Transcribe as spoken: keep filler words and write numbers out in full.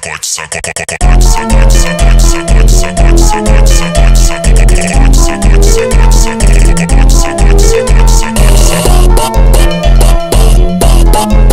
sacode, sacode, sacode, sacode, sacode, sacode, sacode, sacode, sacode, sacode, sacode, sacode, sacode, sacode, sacode, sacode, sacode, sacode.